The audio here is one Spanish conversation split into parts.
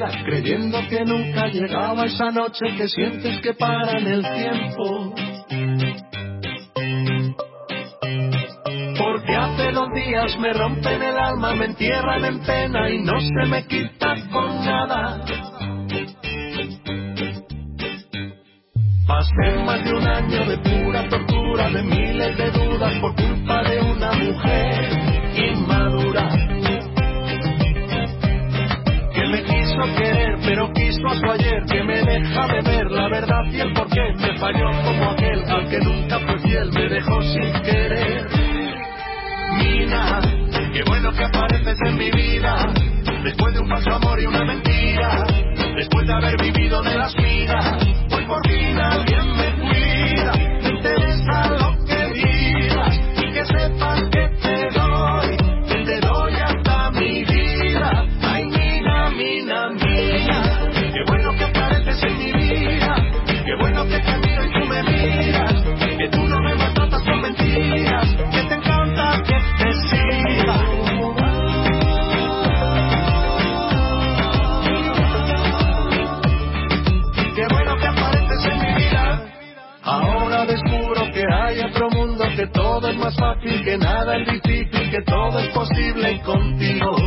vida, creyendo que nunca llegaba esa noche que sientes que para en el tiempo. Porque hace 2 días me rompen el alma, me entierran en pena y no se me quita con nada. Pasé más de 1 año de pura tortura, de miles de dudas por culpa de una mujer inmadura que me quiso querer pero quiso a su ayer, que me deja de ver la verdad y el porqué. Me falló como aquel al que nunca fue fiel, me dejó sin querer. Mina, qué bueno que apareces en mi vida, después de un falso amor y una mentira, después de haber vivido de las migas. Hoy por fin alguien me cuida, me interesa lo que digas y que sepas que te doy hasta mi vida. Ay, Mina, Mina, Mina, qué bueno que apareces en mi vida, qué bueno que te miro y tú me miras, que tú no me maltratas con mentiras, que te encanta que te siga. Qué bueno que apareces en mi vida. Ahora descubro que hay otro mundo, que todo es más fácil, que nada es difícil, que todo es posible contigo.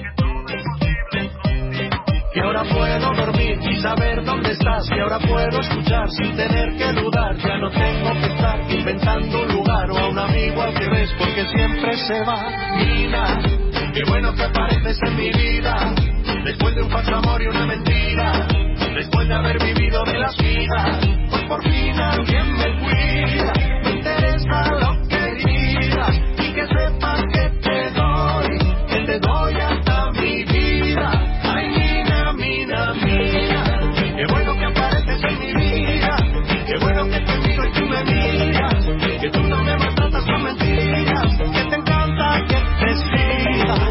Que ahora puedo dormir y saber dónde estás, que ahora puedo escuchar sin tener que dudar. Ya no tengo que estar inventando un lugar o a un amigo al que ves porque siempre se va. Mina, qué bueno que apareces en mi vida, después de un falso amor y una mentira, después de haber vivido de las vidas. Hoy por fin alguien me cuida, me interesa lo que digas y que sepas que te doy hasta mi vida. Ay, Mina, Mina, Mina, qué bueno que apareces en mi vida, qué bueno que te miro y tú me miras, que tú no me maltratas con mentiras, que te encanta que te siga.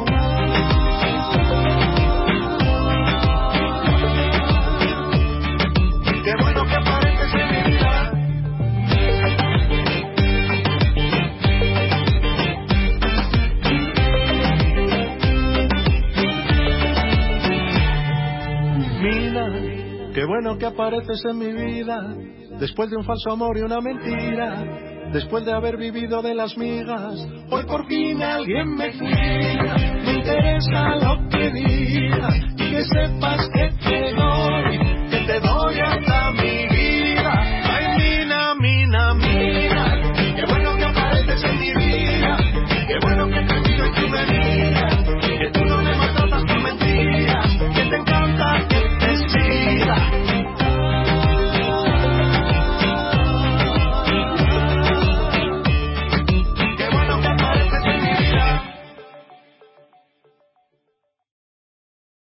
Qué bueno que apareces en mi vida. Mina, qué bueno que apareces en mi vida, después de un falso amor y una mentira, después de haber vivido de las migas. Hoy por fin alguien me cuida, me interesa lo que digas y que sepas que te doy hasta mi